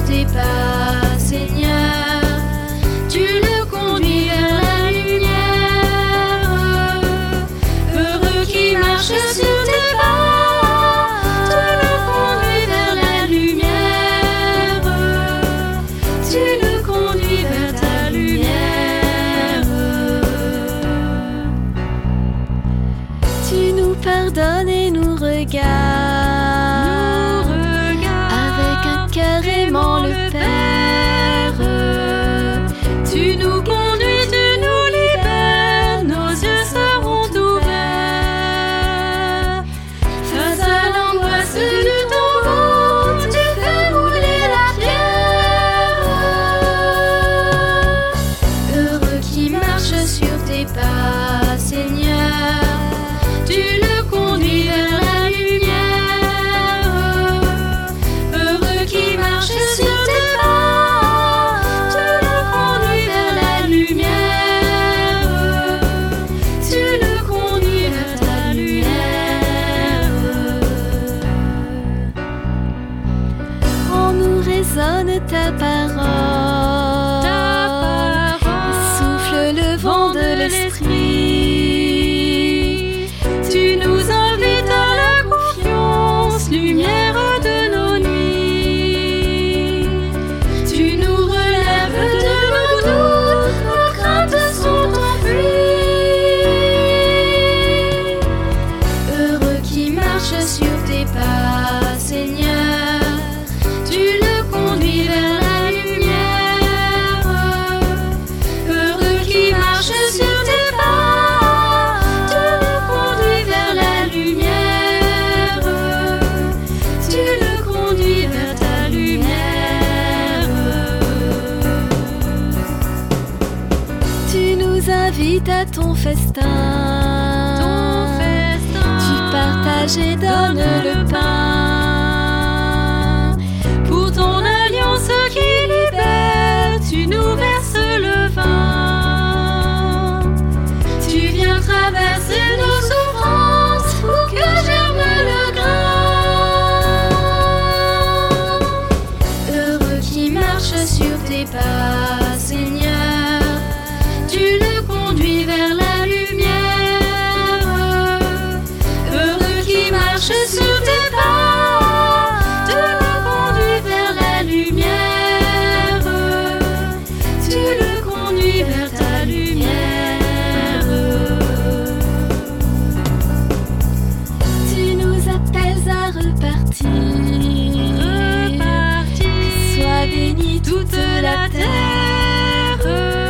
tes pas, Seigneur. Tu le conduis vers la lumière. Heureux qui marche sur tes pas. Tu le conduis vers la lumière. Tu le conduis vers ta lumière. Tu nous pardonnes et nous regardes, avec un cœur aimant le Père. Tu nous conduis, tu nous libères, nos yeux seront ouverts. Face à l'angoisse du tombeau, tu fais rouler la pierre. Heureux qui marche sur tes pas, Seigneur. Tu le conduis vers la lumière. Heureux qui marche sur tes pas. Tu le conduis vers la lumière. Tu le conduis vers ta lumière. En nous résonne ta parole. Souffle le vent de l'esprit. Tu nous invites à la confiance, lumière de nos nuits. Tu nous relèves de nos doutes, nos craintes sont enfuies. Heureux qui marche sur tes pas, Seigneur. Tu le conduis vers la lumière. Heureux qui marche sur tes pas. Tu le conduis vers la lumière. Tu le conduis vers ta lumière. Tu nous invites à ton festin. Tu partages et donnes le pain. Pour ton alliance qui libère, tu nous verses le vin. Tu viens traverser nos souffrances pour que germe le grain. Heureux qui marche sur tes pas, Seigneur. Tu le conduis vers la lumière. Heureux qui marche sur tes pas. Tu le conduis vers la lumière. Tu le conduis vers ta lumière. Tu nous appelles à repartir. Sois bénie toute la terre.